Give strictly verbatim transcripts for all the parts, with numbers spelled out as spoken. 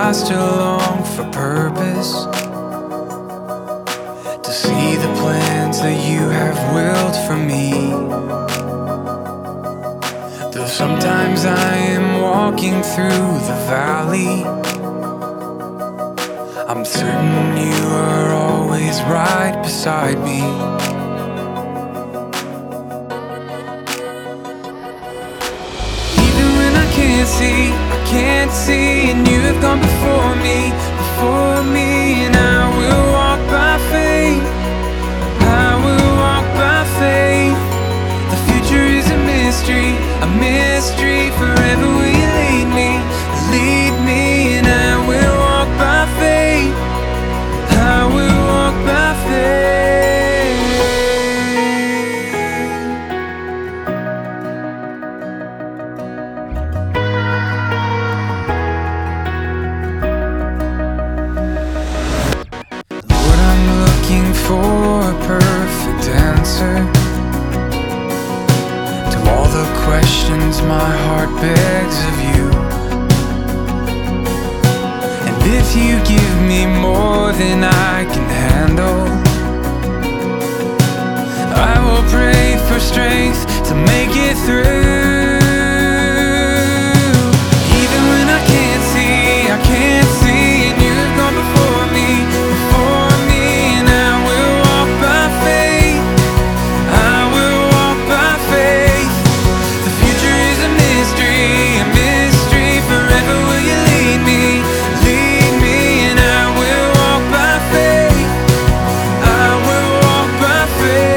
I still long for purpose, to see the plans that you have willed for me. Though sometimes I am walking through the valley, I'm certain you are always right beside me. Even when I can't see, I can't see, and you have gone before me, before me, and I will walk by faith. I will walk by faith. The future is a mystery, a mystery. Forever will you lead me, lead me, and I will walk by faith. I will walk by faith. Lord, I'm looking for a perfect answer to all the questions my heart begs of you. And if you give me more than I can handle, I will pray for strength to make it through. Even when I can't see, I can't see, and you've gone before me, before me, and I will walk by faith. I will walk by faith. The future is a mystery, a mystery. Forever will you lead me, lead me, and I will walk by faith. I will walk by faith.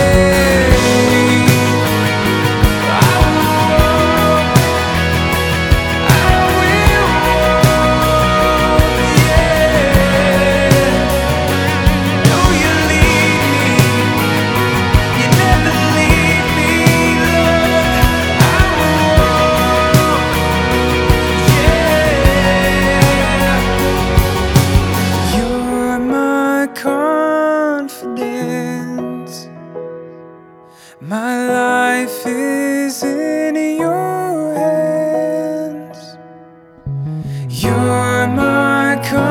I will walk, I will walk, yeah. Know you lead me, you never leave me, Lord. I will walk, yeah. You're my confidence. My life is in your hands. You're my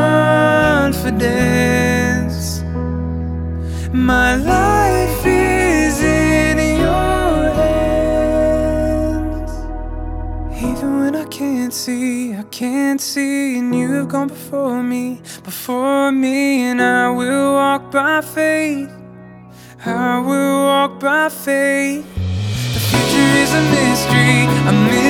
confidence. My life is in your hands. Even when I can't see, I can't see, and you have gone before me, before me, and I will walk by faith. I will walk by faith. The future is a mystery, a mystery.